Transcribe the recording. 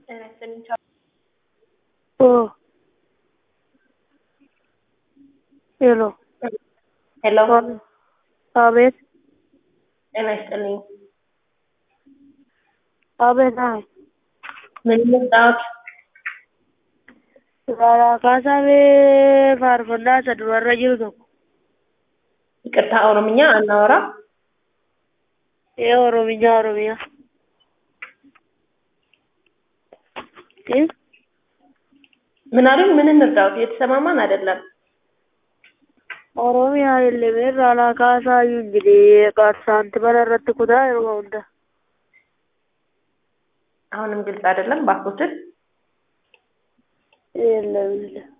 Oh, hello. Hello. Abed, ጤና ይስጥልኝ። Abed, hi. ምን ልምጣት? ካሳቤ ፋርፈንዳ ሰድወረ ጅሩ tokko ይቅርታ ኦሮምኛ አናወራ። ኦሮሚያ ምን አሉኝ? ምን እንርዳው? የተሰማማን አይደለም። ኦሮሚያ የለም ራላ ካሳዩ እንግዲህ ቃሳንት በረረት ኩዳ ይሩንዳ አሁንም ግልጽ አይደለም ባክዎትን። የለም